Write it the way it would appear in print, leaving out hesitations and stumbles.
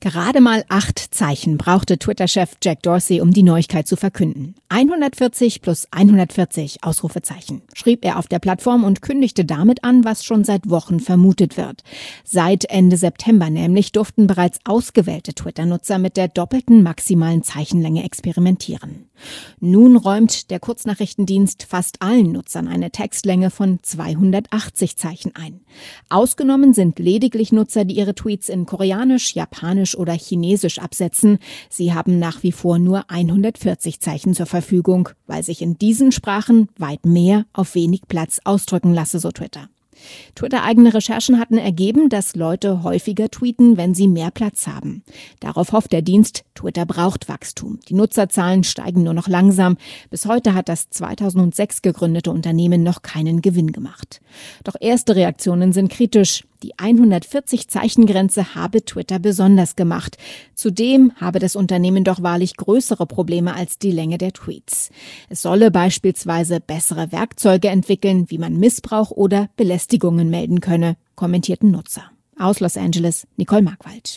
Gerade mal 8 Zeichen brauchte Twitter-Chef Jack Dorsey, um die Neuigkeit zu verkünden. 140 plus 140 Ausrufezeichen, schrieb er auf der Plattform und kündigte damit an, was schon seit Wochen vermutet wird. Seit Ende September nämlich durften bereits ausgewählte Twitter-Nutzer mit der doppelten maximalen Zeichenlänge experimentieren. Nun räumt der Kurznachrichtendienst fast allen Nutzern eine Textlänge von 280 Zeichen ein. Ausgenommen sind lediglich Nutzer, die ihre Tweets in Koreanisch, Japanisch oder Chinesisch absetzen. Sie haben nach wie vor nur 140 Zeichen zur Verfügung, weil sich in diesen Sprachen weit mehr auf wenig Platz ausdrücken lasse, so Twitter. Twitter-eigene Recherchen hatten ergeben, dass Leute häufiger tweeten, wenn sie mehr Platz haben. Darauf hofft der Dienst, Twitter braucht Wachstum. Die Nutzerzahlen steigen nur noch langsam. Bis heute hat das 2006 gegründete Unternehmen noch keinen Gewinn gemacht. Doch erste Reaktionen sind kritisch. Die 140-Zeichen-Grenze habe Twitter besonders gemacht. Zudem habe das Unternehmen doch wahrlich größere Probleme als die Länge der Tweets. Es solle beispielsweise bessere Werkzeuge entwickeln, wie man Missbrauch oder Belästigungen melden könne, kommentierten Nutzer. Aus Los Angeles, Nicole Markwald.